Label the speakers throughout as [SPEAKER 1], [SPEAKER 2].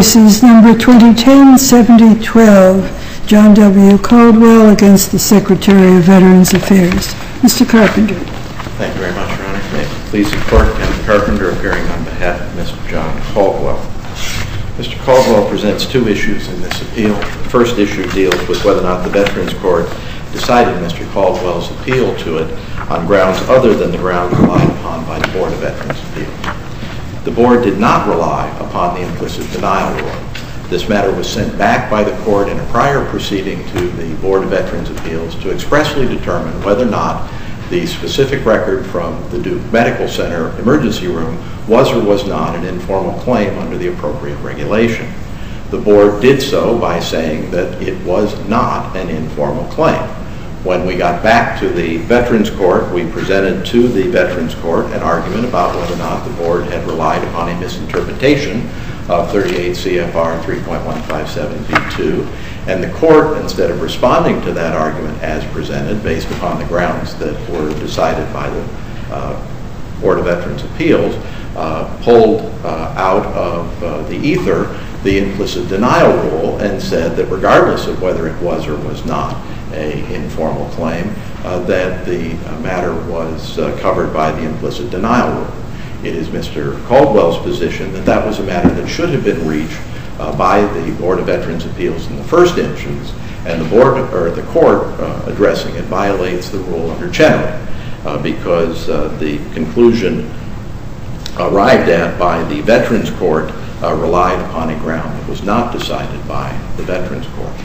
[SPEAKER 1] cases, number 2010-7012, John W. Caldwell against the Secretary of Veterans Affairs. Mr. Carpenter.
[SPEAKER 2] Thank you very much, Your Honor. May it please the Court, Kenneth Carpenter appearing on behalf of Mr. John Caldwell. Mr. Caldwell presents two issues in this appeal. The first issue deals with whether or not the Veterans Court decided Mr. Caldwell's appeal to it on grounds other than the grounds relied upon by the Board of Veterans' Appeals. The Board did not rely upon the implicit denial rule. This matter was sent back by the Court in a prior proceeding to the Board of Veterans' Appeals to expressly determine whether or not the specific record from the Duke Medical Center emergency room was or was not an informal claim under the appropriate regulation. The Board did so by saying that it was not an informal claim. When we got back to the Veterans Court, we presented to the Veterans Court an argument about whether or not the Board had relied upon a misinterpretation of 38 CFR 3.157b2, and the Court, instead of responding to that argument as presented based upon the grounds that were decided by the Board of Veterans' Appeals, pulled out of the ether the implicit denial rule and said that regardless of whether it was or was not an informal claim, that the matter was covered by the implicit denial rule. It is Mr. Caldwell's position that that was a matter that should have been reached by the Board of Veterans' Appeals in the first instance, and the Court addressing it violates the rule under Chenery because the conclusion arrived at by the Veterans Court relied upon a ground that was not decided by the Veterans Court.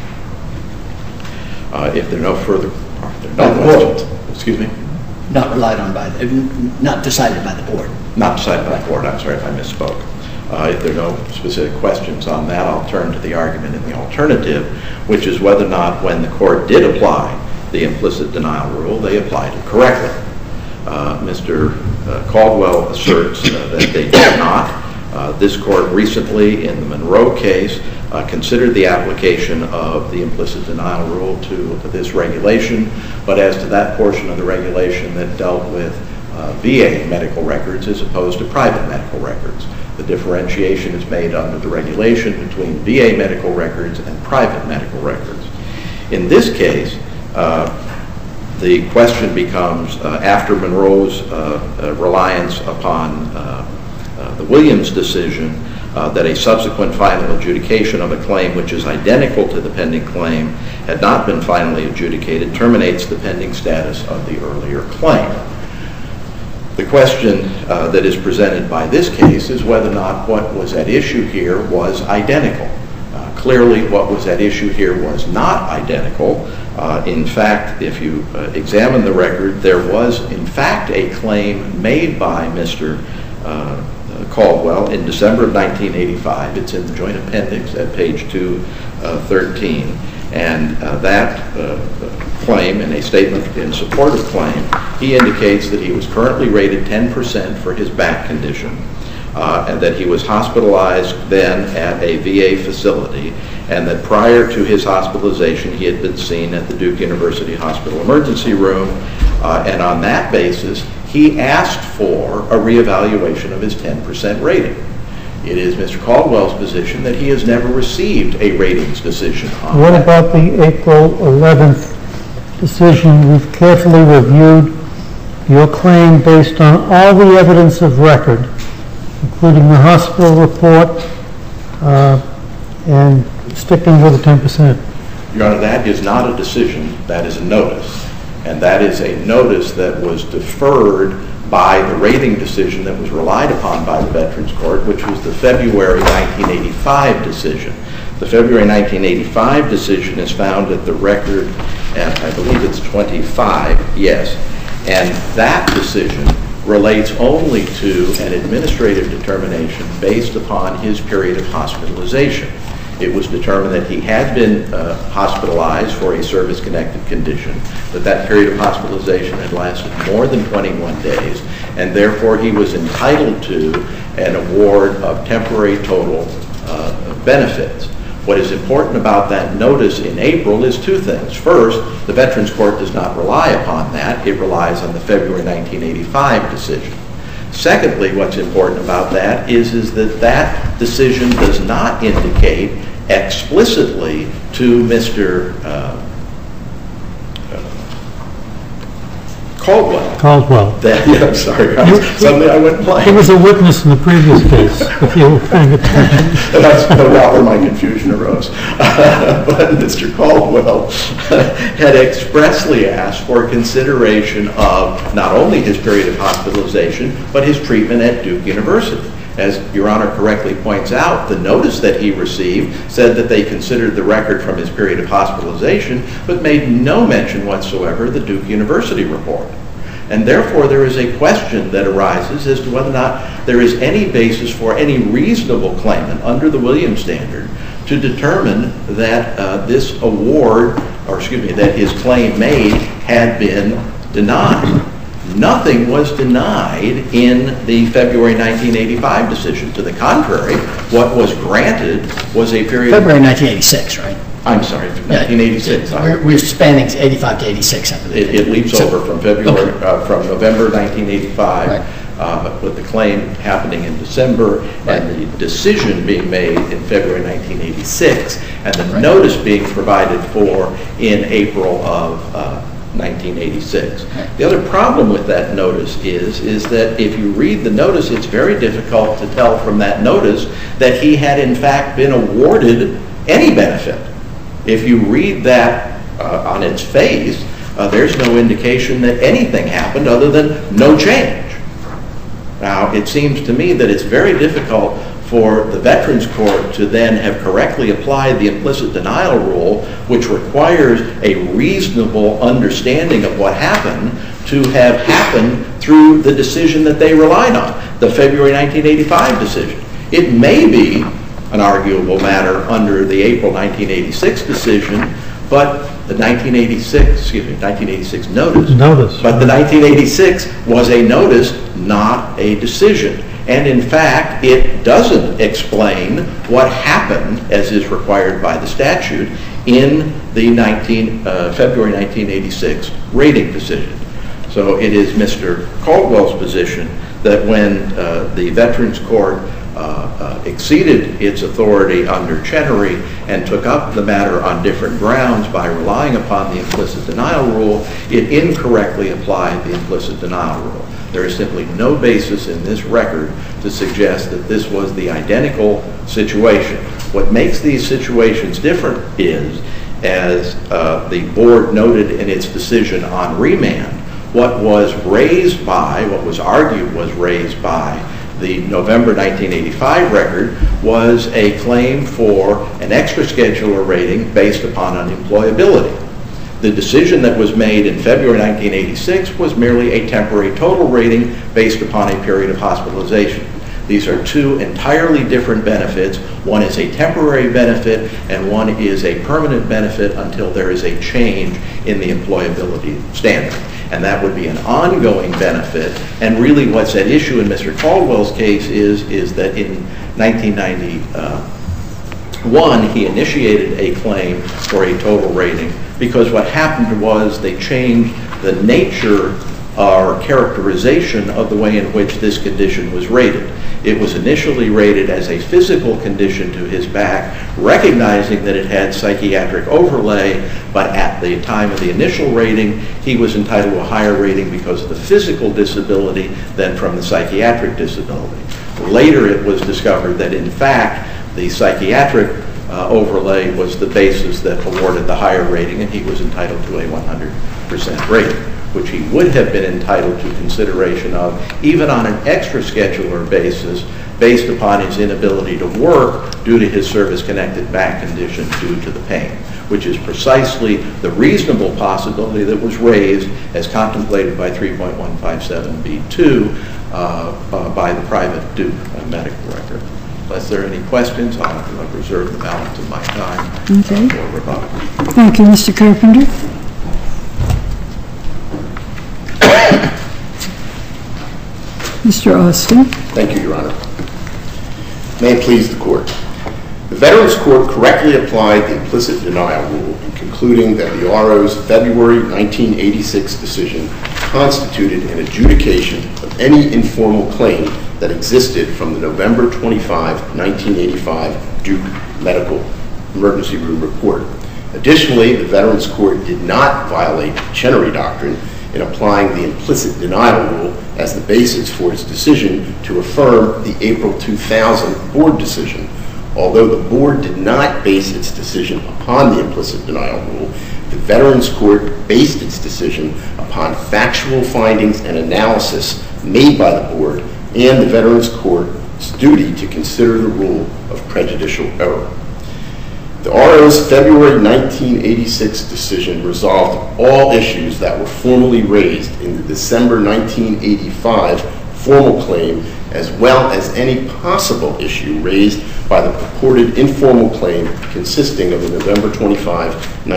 [SPEAKER 2] If there are no further questions, excuse me?
[SPEAKER 3] Not relied on by not decided by the Board.
[SPEAKER 2] Not decided by the Board. I'm sorry if I misspoke. If there are no specific questions on that, I'll turn to the argument in the alternative, which is whether or not when the Court did apply the implicit denial rule, they applied it correctly. Mr. Caldwell asserts that they did not. This Court recently, in the Monroe case, considered the application of the implicit denial rule to this regulation, but as to that portion of the regulation that dealt with VA medical records as opposed to private medical records. The differentiation is made under the regulation between VA medical records and private medical records. In this case, the question becomes, after Monroe's reliance upon the Williams decision, that a subsequent final adjudication of a claim which is identical to the pending claim had not been finally adjudicated terminates the pending status of the earlier claim. The question that is presented by this case is whether or not what was at issue here was identical. Clearly, what was at issue here was not identical. In fact, if you examine the record, there was, in fact, a claim made by Mr. Caldwell in December of 1985. It's in the Joint Appendix at page 213. And that claim, in a statement in support of claim, he indicates that he was currently rated 10% for his back condition, and that he was hospitalized then at a VA facility, and that prior to his hospitalization he had been seen at the Duke University Hospital emergency room, and on that basis he asked for a reevaluation of his 10% rating. It is Mr. Caldwell's position that he has never received a ratings decision on
[SPEAKER 4] What
[SPEAKER 2] that.
[SPEAKER 4] about the April 11th decision? We've carefully reviewed your claim based on all the evidence of record, including the hospital report, and sticking with the 10%.
[SPEAKER 2] Your Honor, that is not a decision, that is a notice. And that is a notice that was deferred by the rating decision that was relied upon by the Veterans Court, which was the February 1985 decision. The February 1985 decision is found at the record at, I believe it's 25, yes. And that decision relates only to an administrative determination based upon his period of hospitalization. It was determined that he had been hospitalized for a service-connected condition, that that period of hospitalization had lasted more than 21 days, and therefore he was entitled to an award of temporary total benefits. What is important about that notice in April is two things. First, the Veterans Court does not rely upon that. It relies on the February 1985 decision. Secondly, what's important about that is that that decision does not indicate explicitly to Mr.
[SPEAKER 4] Caldwell.
[SPEAKER 2] I'm sorry. Suddenly I went blank.
[SPEAKER 4] He was a witness in the previous case, if you were paying attention.
[SPEAKER 2] That's no doubt where my confusion arose. But Mr. Caldwell had expressly asked for consideration of not only his period of hospitalization, but his treatment at Duke University. As Your Honor correctly points out, the notice that he received said that they considered the record from his period of hospitalization, but made no mention whatsoever of the Duke University report. And therefore, there is a question that arises as to whether or not there is any basis for any reasonable claimant under the Williams standard to determine that this award, that his claim made had been denied. Nothing was denied in the February 1985 decision. To the contrary, what was granted was a period...
[SPEAKER 3] February 1986, right?
[SPEAKER 2] I'm sorry, 1986.
[SPEAKER 3] We're spanning 85 to 86, I believe.
[SPEAKER 2] It leaps over from November 1985, with the claim happening in December and the decision being made in February 1986, and the notice being provided for in April of 1986. The other problem with that notice is that if you read the notice, it's very difficult to tell from that notice that he had in fact been awarded any benefit. If you read that on its face, there's no indication that anything happened other than no change. Now, it seems to me that it's very difficult for the Veterans Court to then have correctly applied the implicit denial rule, which requires a reasonable understanding of what happened, to have happened through the decision that they relied on, the February 1985 decision. It may be an arguable matter under the April 1986 decision, but the 1986 notice. But the 1986 was a notice, not a decision. And in fact, it doesn't explain what happened, as is required by the statute, in the February 1986 rating decision. So it is Mr. Caldwell's position that when the Veterans Court exceeded its authority under Chenery and took up the matter on different grounds by relying upon the implicit denial rule, it incorrectly applied the implicit denial rule. There is simply no basis in this record to suggest that this was the identical situation. What makes these situations different is, as the board noted in its decision on remand, what was argued was raised by the November 1985 record was a claim for an extra scheduler rating based upon unemployability. The decision that was made in February 1986 was merely a temporary total rating based upon a period of hospitalization. These are two entirely different benefits. One is a temporary benefit and one is a permanent benefit until there is a change in the employability standard. And that would be an ongoing benefit. And really what's at issue in Mr. Caldwell's case is that in 1991 he initiated a claim for a total rating because what happened was they changed the nature or characterization of the way in which this condition was rated. It was initially rated as a physical condition to his back, recognizing that it had psychiatric overlay, but at the time of the initial rating, he was entitled to a higher rating because of the physical disability than from the psychiatric disability. Later, it was discovered that, in fact, the psychiatric overlay was the basis that awarded the higher rating, and he was entitled to a 100% rating, which he would have been entitled to consideration of even on an extra scheduler basis based upon his inability to work due to his service-connected back condition due to the pain, which is precisely the reasonable possibility that was raised as contemplated by 3.157b2 by the private Duke medical record. Unless there are any questions, I'll reserve the balance of my time for rebuttal.
[SPEAKER 1] Thank you, Mr. Carpenter. Mr. Austin.
[SPEAKER 5] Thank you, Your Honor. May it please the Court. The Veterans Court correctly applied the implicit denial rule in concluding that the RO's February 1986 decision constituted an adjudication of any informal claim that existed from the November 25, 1985 Duke Medical Emergency Room report. Additionally, the Veterans Court did not violate Chenery Doctrine in applying the implicit denial rule as the basis for its decision to affirm the April 2000 board decision. Although the board did not base its decision upon the implicit denial rule, the Veterans Court based its decision upon factual findings and analysis made by the board and the Veterans Court's duty to consider the rule of prejudicial error. The RO's February 1986 decision resolved all issues that were formally raised in the December 1985 formal claim, as well as any possible issue raised by the purported informal claim consisting of the November 25,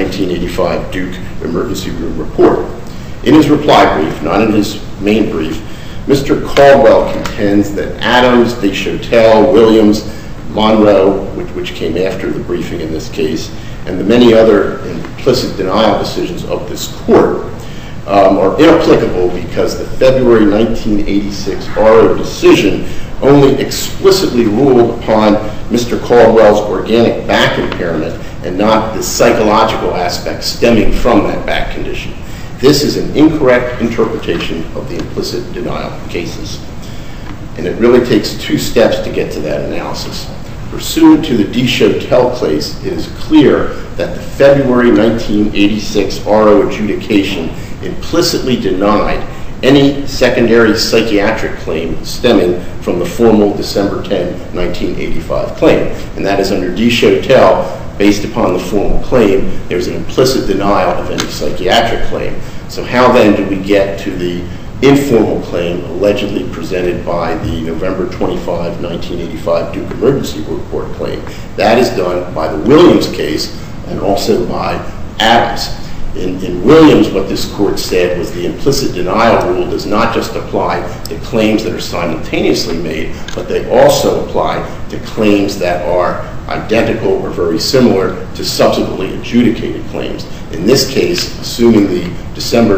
[SPEAKER 5] 1985 Duke Emergency Room report. In his reply brief, not in his main brief, Mr. Caldwell contends that Adams, Deschantel, Williams, Monroe, which came after the briefing in this case, and the many other implicit denial decisions of this court are inapplicable because the February 1986 RO decision only explicitly ruled upon Mr. Caldwell's organic back impairment and not the psychological aspect stemming from that back condition. This is an incorrect interpretation of the implicit denial cases, and it really takes two steps to get to that analysis. Pursuant to the Deschantel case, it is clear that the February 1986 RO adjudication implicitly denied any secondary psychiatric claim stemming from the formal December 10, 1985 claim. And that is under Deschantel, based upon the formal claim, there's an implicit denial of any psychiatric claim. So how then do we get to the informal claim allegedly presented by the November 25, 1985 Duke Emergency Report claim? That is done by the Williams case and also by Adams. In Williams, what this court said was the implicit denial rule does not just apply to claims that are simultaneously made, but they also apply to claims that are identical or very similar to subsequently adjudicated claims. In this case, assuming the December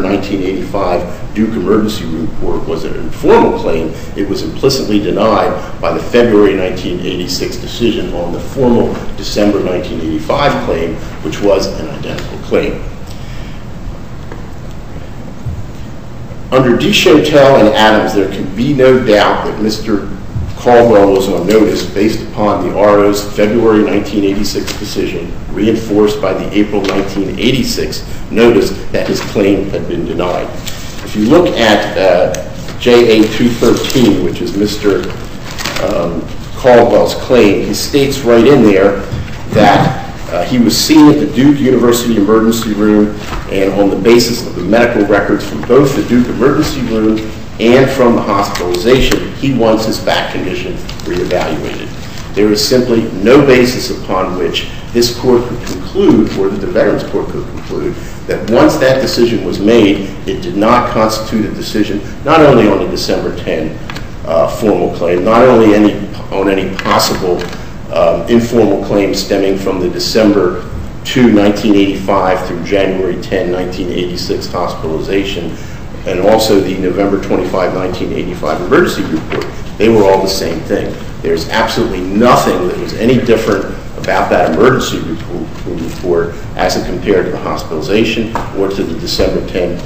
[SPEAKER 5] 1985 Duke Emergency Report was an informal claim, it was implicitly denied by the February 1986 decision on the formal December 1985 claim, which was an identical claim. Under Deschantel and Adams, there can be no doubt that Mr. Caldwell was on notice based upon the RO's February 1986 decision, reinforced by the April 1986 notice that his claim had been denied. If you look at JA 213, which is Mr. Caldwell's claim, he states right in there that he was seen at the Duke University Emergency Room, and on the basis of the medical records from both the Duke Emergency Room and from the hospitalization, he wants his back condition reevaluated. There is simply no basis upon which this court could conclude, or that the Veterans Court could conclude, that once that decision was made, it did not constitute a decision not only on the December 10 formal claim, not only on any possible informal claim stemming from the December 2, 1985 through January 10, 1986 hospitalization, and also the November 25, 1985 emergency report. They were all the same thing. There's absolutely nothing that was any different about that emergency report as it compared to the hospitalization or to the December 10,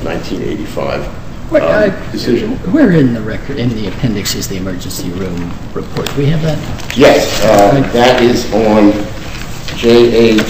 [SPEAKER 5] 1985 decision.
[SPEAKER 3] Where in the record, in the appendix, is the emergency room report? Do we have that?
[SPEAKER 5] Yes, that is on JA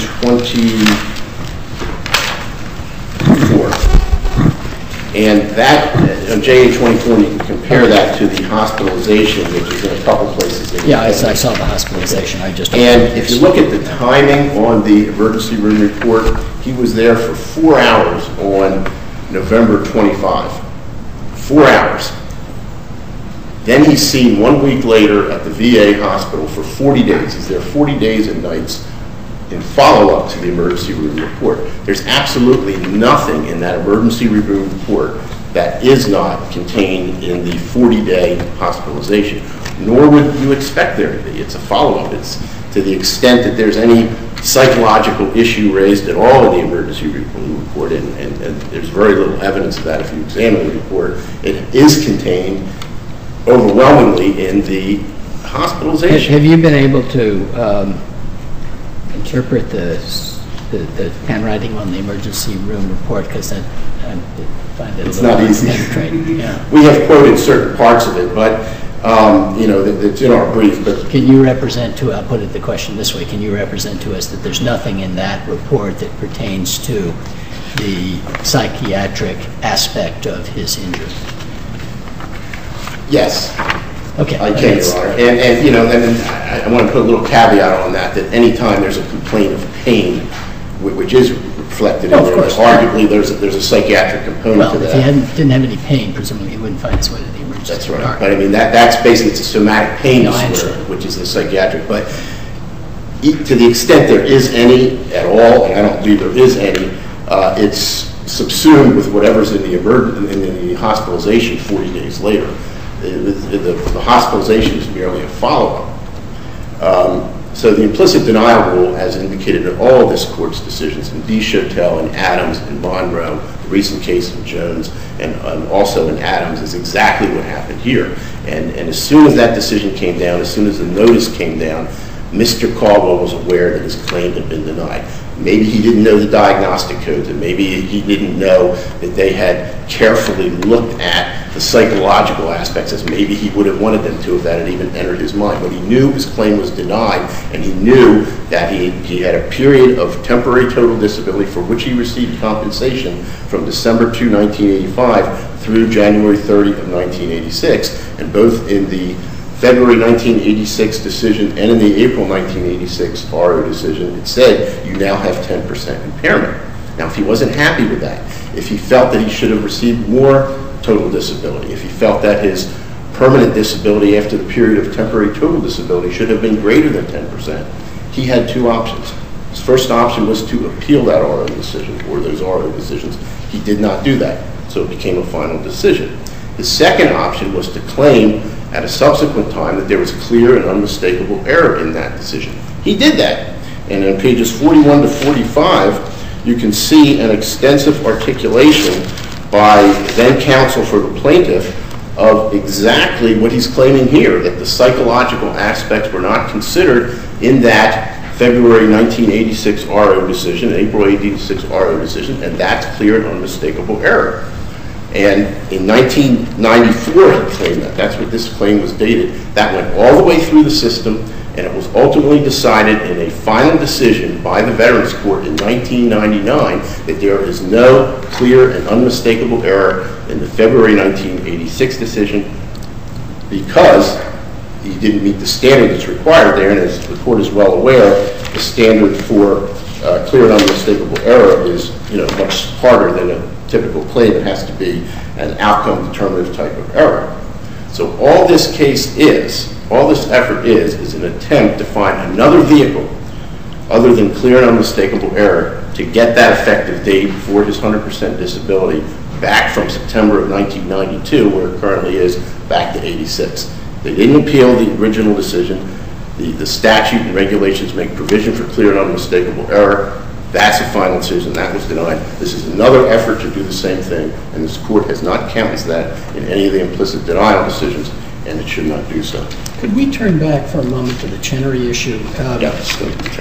[SPEAKER 5] 24. And that, on JA 24, you can compare that to the hospitalization, which is in a couple places.
[SPEAKER 3] Yeah, I saw the hospitalization.
[SPEAKER 5] And if you look at the timing on the emergency room report, he was there for 4 hours on November 25. 4 hours. Then he's seen 1 week later at the VA hospital for 40 days. He's there 40 days and nights in follow-up to the emergency room report. There's absolutely nothing in that emergency room report that is not contained in the 40-day hospitalization, nor would you expect there to be. It's a follow-up. to the extent that there's any psychological issue raised at all in the emergency report, and there's very little evidence of that if you examine the report, it is contained overwhelmingly in the hospitalization.
[SPEAKER 3] Have you been able to interpret the handwriting on the emergency room report? Because I find it
[SPEAKER 5] It's
[SPEAKER 3] a little
[SPEAKER 5] not easy.
[SPEAKER 3] Yeah.
[SPEAKER 5] We have quoted certain parts of it, but it's in our brief. But
[SPEAKER 3] Can you represent to, I'll put it the question this way, can you represent to us that there's nothing in that report that pertains to the psychiatric aspect of his injury?
[SPEAKER 5] yes,
[SPEAKER 3] Okay.
[SPEAKER 5] I can, Your Honor. And I want to put a little caveat on that any time there's a complaint of pain, which is reflected in
[SPEAKER 3] Of
[SPEAKER 5] there,
[SPEAKER 3] course.
[SPEAKER 5] arguably there's a psychiatric component
[SPEAKER 3] Well,
[SPEAKER 5] to
[SPEAKER 3] if
[SPEAKER 5] that.
[SPEAKER 3] he didn't have any pain, presumably he wouldn't find his way to the emergency
[SPEAKER 5] That's
[SPEAKER 3] room.
[SPEAKER 5] right. But I mean, that's basically, it's a somatic pain
[SPEAKER 3] No, I
[SPEAKER 5] disorder,
[SPEAKER 3] understand.
[SPEAKER 5] which is the psychiatric. But to the extent there is any at all, and I don't believe there is any, it's subsumed with whatever's in the hospitalization 40 days later. The hospitalization is merely a follow-up. So the implicit denial rule, as indicated in all of this Court's decisions, in Deschotel and Adams and Monroe, the recent case of Jones, and also in Adams, is exactly what happened here. And as soon as that decision came down, as soon as the notice came down, Mr. Caldwell was aware that his claim had been denied. Maybe he didn't know the diagnostic codes, and maybe he didn't know that they had carefully looked at the psychological aspects, as maybe he would have wanted them to if that had even entered his mind. But he knew his claim was denied, and he knew that he had a period of temporary total disability for which he received compensation from December 2, 1985 through January 30 of 1986, and both in the February 1986 decision and in the April 1986 RO decision, it said you now have 10% impairment. Now, if he wasn't happy with that, if he felt that he should have received more total disability, if he felt that his permanent disability after the period of temporary total disability should have been greater than 10%, he had two options. His first option was to appeal that RO decision or those RO decisions. He did not do that, so it became a final decision. His second option was to claim at a subsequent time that there was clear and unmistakable error in that decision. He did that. And on pages 41 to 45, you can see an extensive articulation by then counsel for the plaintiff of exactly what he's claiming here, that the psychological aspects were not considered in that February 1986 RO decision, April 86 RO decision, and that's clear and unmistakable error. And in 1994, he claimed that. That's what this claim was dated. That went all the way through the system, and it was ultimately decided in a final decision by the Veterans Court in 1999 that there is no clear and unmistakable error in the February 1986 decision because he didn't meet the standard that's required there. And as the Court is well aware, the standard for clear and unmistakable error is much harder than a typical claim. It has to be an outcome determinative type of error. So all this case is, all this effort is an attempt to find another vehicle other than clear and unmistakable error to get that effective date for his 100% disability back from September of 1992, where it currently is, back to 86. They didn't appeal the original decision. The statute and regulations make provision for clear and unmistakable error. That's a final decision. That was denied. This is another effort to do the same thing, and this Court has not counted that in any of the implicit denial decisions, and it should not do so.
[SPEAKER 3] Could we turn back for a moment to the Chenery issue?
[SPEAKER 5] Yes.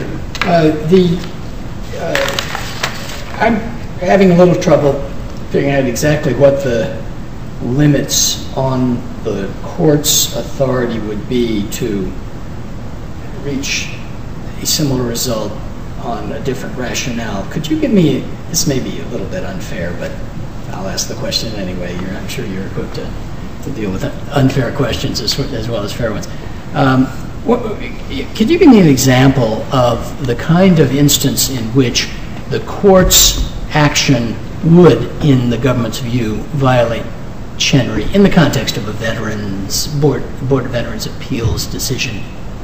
[SPEAKER 3] I'm having a little trouble figuring out exactly what the limits on the Court's authority would be to reach a similar result on a different rationale. Could you give me, this may be a little bit unfair, but I'll ask the question anyway. I'm sure you're equipped to deal with unfair questions as well as fair ones. Could you give me an example of the kind of instance in which the Court's action would, in the government's view, violate Chenery in the context of a Board of Veterans Appeals decision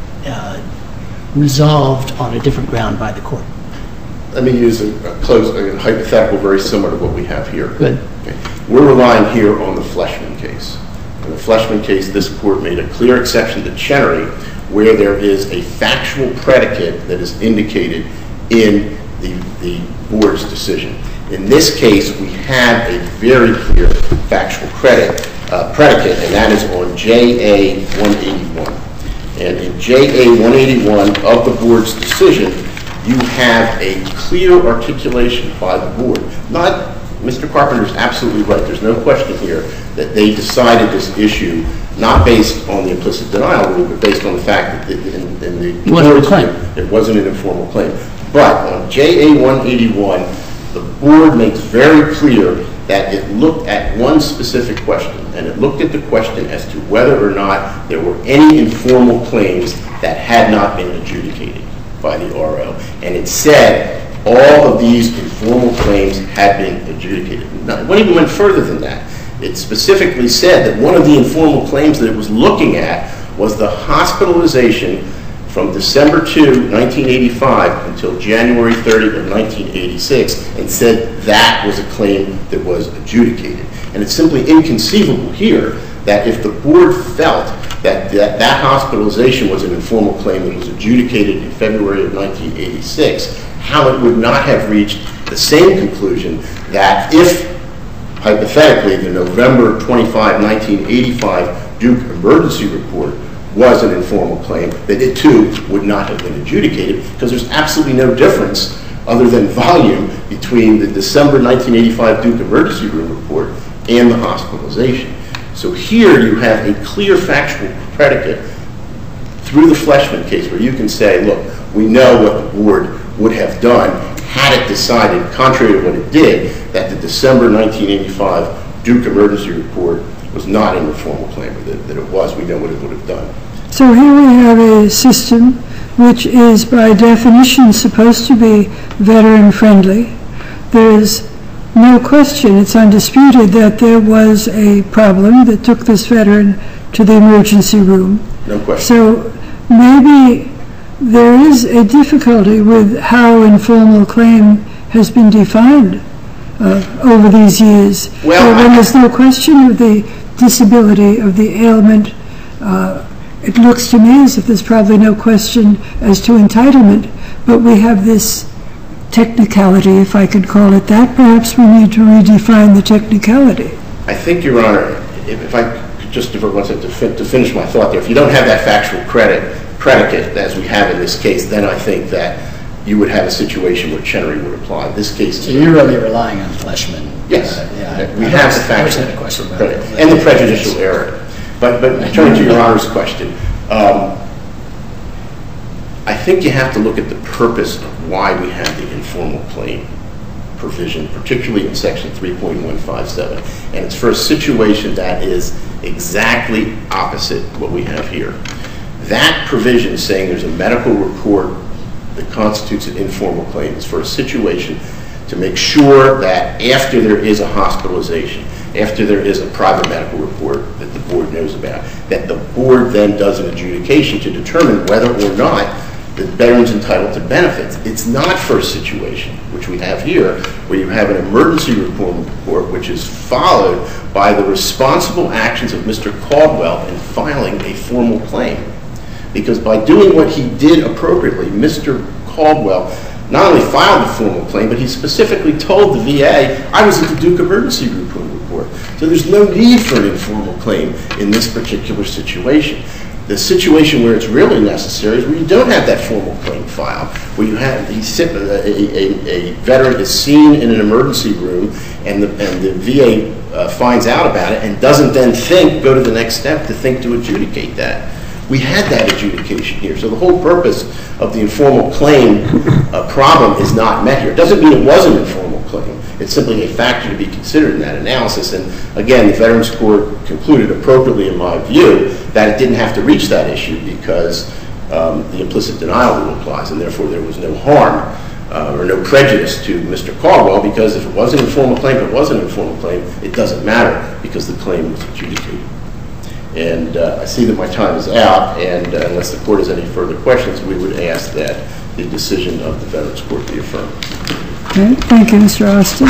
[SPEAKER 3] resolved on a different ground by the Court?
[SPEAKER 5] Let me use a hypothetical very similar to what we have here.
[SPEAKER 3] Good.
[SPEAKER 5] Okay. We're relying here on the Fleshman case. In the Fleshman case, this Court made a clear exception to Chenery where there is a factual predicate that is indicated in the board's decision. In this case, we have a very clear factual predicate, and that is on JA 181. And in JA 181 of the board's decision, you have a clear articulation by the board. Mr. Carpenter's absolutely right. There's no question here that they decided this issue not based on the implicit denial rule, but based on the fact that in the board's view, it wasn't an informal claim. But on JA 181, the board makes very clear that it looked at one specific question, and it looked at the question as to whether or not there were any informal claims that had not been adjudicated by the RO. And it said all of these informal claims had been adjudicated. Now, it even went further than that. It specifically said that one of the informal claims that it was looking at was the hospitalization from December 2, 1985 until January 30 of 1986, and said that was a claim that was adjudicated. And it's simply inconceivable here that if the board felt that that hospitalization was an informal claim that was adjudicated in February of 1986, how it would not have reached the same conclusion that if, hypothetically, the November 25, 1985 Duke emergency report was an informal claim, that it too would not have been adjudicated, because there's absolutely no difference other than volume between the December 1985 Duke emergency room report and the hospitalization. So here you have a clear factual predicate through the Fleshman case where you can say, look, we know what the board would have done had it decided, contrary to what it did, that the December 1985 Duke emergency report was not an informal claim, that it was. We know what it would have done.
[SPEAKER 1] So here we have a system which is by definition supposed to be veteran-friendly. There is no question, it's undisputed, that there was a problem that took this veteran to the emergency room.
[SPEAKER 5] No question.
[SPEAKER 1] So maybe there is a difficulty with how informal claim has been defined over these years.
[SPEAKER 5] Well,
[SPEAKER 1] when there's no question of the disability, of the ailment, it looks to me as if there's probably no question as to entitlement, but we have this technicality, if I could call it that. Perhaps we need to redefine the technicality.
[SPEAKER 5] I think, Your Honor, if I could just divert one second to finish my thought there, if you don't have that factual predicate as we have in this case, then I think that you would have a situation where Chenery would apply. This case,
[SPEAKER 3] so you're really relying on Fleshman.
[SPEAKER 5] Yes, we have the factual.
[SPEAKER 3] I just had a question about it.
[SPEAKER 5] And the prejudicial error. But turning to Your Honor's question, I think you have to look at the purpose of why we have the informal claim provision, particularly in Section 3.157. And it's for a situation that is exactly opposite what we have here. That provision saying there's a medical report that constitutes an informal claim is for a situation to make sure that after there is a hospitalization, after there is a private medical report that the board knows about, that the board then does an adjudication to determine whether or not the veteran's entitled to benefits. It's not for a situation, which we have here, where you have an emergency report which is followed by the responsible actions of Mr. Caldwell in filing a formal claim. Because by doing what he did appropriately, Mr. Caldwell not only filed the formal claim, but he specifically told the VA, I was at the Duke emergency report. So there's no need for an informal claim in this particular situation. The situation where it's really necessary is where you don't have that formal claim filed, where you have a veteran is seen in an emergency room and the VA finds out about it and doesn't then go to the next step to think to adjudicate that. We had that adjudication here. So the whole purpose of the informal claim problem is not met here. It doesn't mean it was an informal claim. It's simply a factor to be considered in that analysis. And again, the Veterans Court concluded appropriately, in my view, that it didn't have to reach that issue because the implicit denial rule applies, and therefore there was no harm or no prejudice to Mr. Caldwell, because if it was an informal claim, if it was an informal claim, it doesn't matter because the claim was adjudicated. And I see that my time is out, and unless the Court has any further questions, we would ask that the decision of the Veterans Court be affirmed.
[SPEAKER 1] Okay, thank you, Mr. Austin.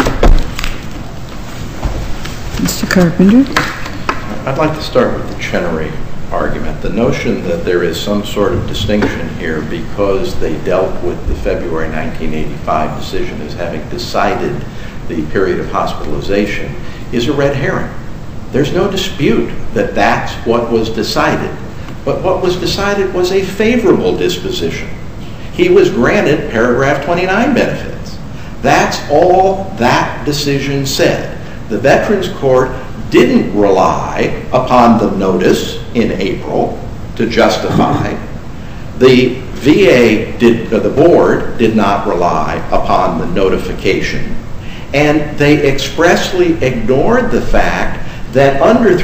[SPEAKER 1] Mr. Carpenter.
[SPEAKER 2] I'd like to start with the Chenery argument. The notion that there is some sort of distinction here because they dealt with the February 1985 decision as having decided the period of hospitalization is a red herring. There's no dispute that that's what was decided. But what was decided was a favorable disposition. He was granted paragraph 29 benefits. That's all that decision said. The Veterans Court didn't rely upon the notice in April to justify. The the board did not rely upon the notification. And they expressly ignored the fact that under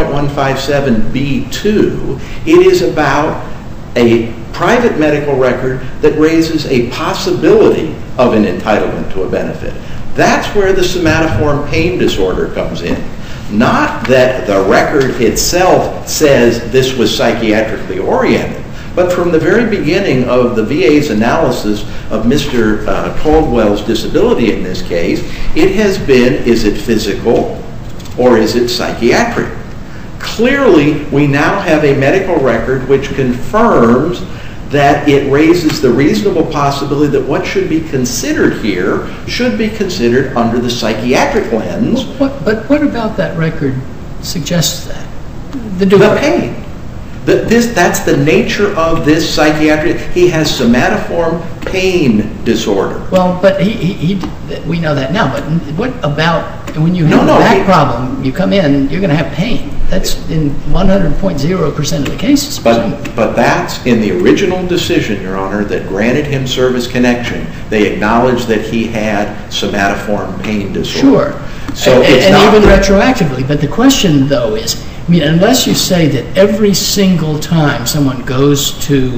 [SPEAKER 2] 3.157B2, it is about a private medical record that raises a possibility of an entitlement to a benefit. That's where the somatoform pain disorder comes in. Not that the record itself says this was psychiatrically oriented, but from the very beginning of the VA's analysis of Mr. Caldwell's disability in this case, it has been, is it physical or is it psychiatric? Clearly, we now have a medical record which confirms that it raises the reasonable possibility that what should be considered here should be considered under the psychiatric lens.
[SPEAKER 3] But what about that record suggests that?
[SPEAKER 2] The pain. That's the nature of this psychiatric. He has somatoform pain disorder.
[SPEAKER 3] Well, but we know that now. But what about when you have a back problem, you come in, you're going to have pain. That's in 100.0% of the cases.
[SPEAKER 2] But that's in the original decision, Your Honor, that granted him service connection. They acknowledged that he had somatoform pain disorder.
[SPEAKER 3] Sure.
[SPEAKER 2] So
[SPEAKER 3] and even retroactively. But the question, though, is, I mean, unless you say that every single time someone goes to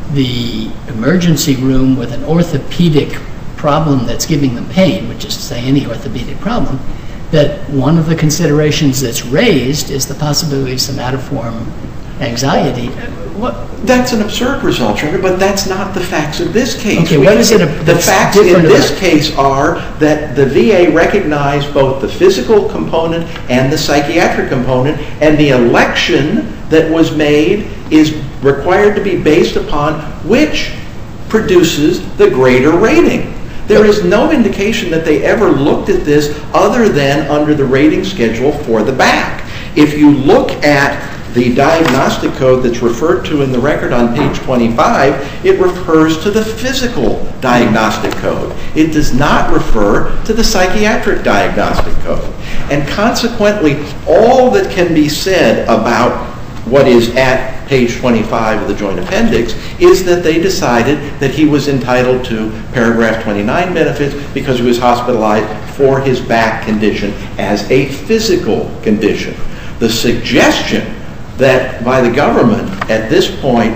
[SPEAKER 3] the emergency room with an orthopedic problem that's giving them pain, which is to say any orthopedic problem, that one of the considerations that's raised is the possibility of somatoform anxiety.
[SPEAKER 2] That's an absurd result, Your Honor, but that's not the facts of this case.
[SPEAKER 3] Okay, what is it?
[SPEAKER 2] The facts in this case are that the VA recognized both the physical component and the psychiatric component, and the election that was made is required to be based upon which produces the greater rating. There is no indication that they ever looked at this other than under the rating schedule for the back. If you look at the diagnostic code that's referred to in the record on page 25, it refers to the physical diagnostic code. It does not refer to the psychiatric diagnostic code. And consequently, all that can be said about what is at page 25 of the joint appendix is that they decided that he was entitled to paragraph 29 benefits because he was hospitalized for his back condition as a physical condition. The suggestion that by the government at this point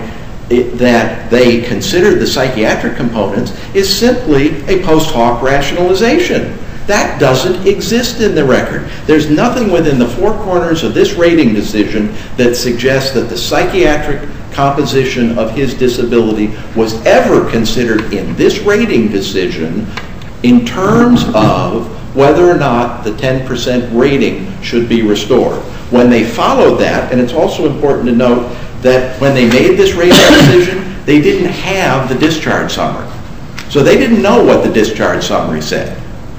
[SPEAKER 2] that they considered the psychiatric components is simply a post hoc rationalization. That doesn't exist in the record. There's nothing within the four corners of this rating decision that suggests that the psychiatric composition of his disability was ever considered in this rating decision in terms of whether or not the 10% rating should be restored. When they followed that, and it's also important to note that when they made this rating decision, they didn't have the discharge summary. So they didn't know what the discharge summary said.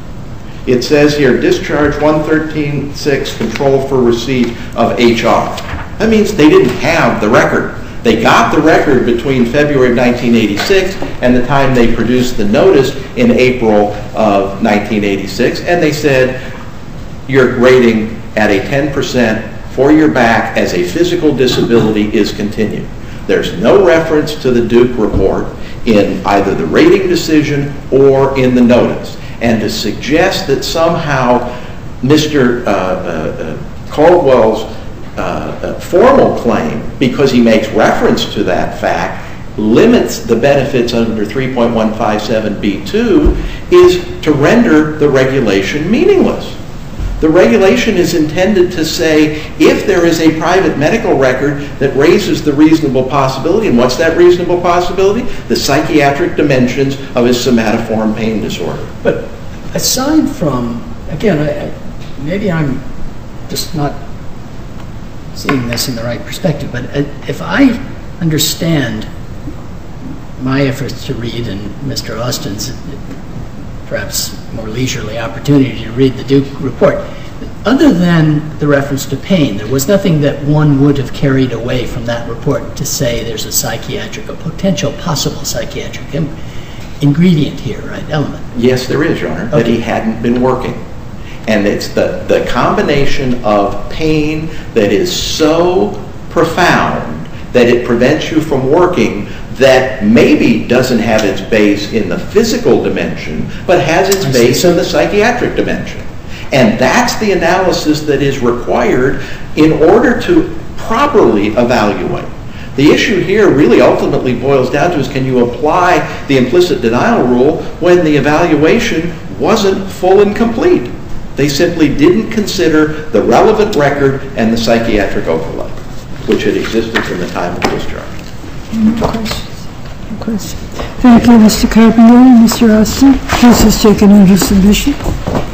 [SPEAKER 2] It says here, discharge 113.6, control for receipt of HR. That means they didn't have the record. They got the record between February of 1986 and the time they produced the notice in April of 1986, and they said, your rating at a 10% for your back as a physical disability is continued. There's no reference to the Duke report in either the rating decision or in the notice. And to suggest that somehow Mr. Caldwell's formal claim, because he makes reference to that fact, limits the benefits under 3.157B2 is to render the regulation meaningless. The regulation is intended to say if there is a private medical record that raises the reasonable possibility, and what's that reasonable possibility? The psychiatric dimensions of his somatoform pain disorder.
[SPEAKER 3] But aside from, again, maybe I'm just not seeing this in the right perspective, but if I understand my efforts to read and Mr. Austin's perhaps more leisurely opportunity to read the Duke report, other than the reference to pain, there was nothing that one would have carried away from that report to say there's a potential possible psychiatric ingredient here, right, element?
[SPEAKER 2] Yes, there is, Your Honor, that he hadn't been working. And it's the combination of pain that is so profound that it prevents you from working that maybe doesn't have its base in the physical dimension, but has its base in the psychiatric dimension. And that's the analysis that is required in order to properly evaluate. The issue here really ultimately boils down to is, can you apply the implicit denial rule when the evaluation wasn't full and complete? They simply didn't consider the relevant record and the psychiatric overlay, which had existed from the time of discharge.
[SPEAKER 1] Questions? Thank you, Mr. Carpenter and Mr. Austin. Case is taken under submission.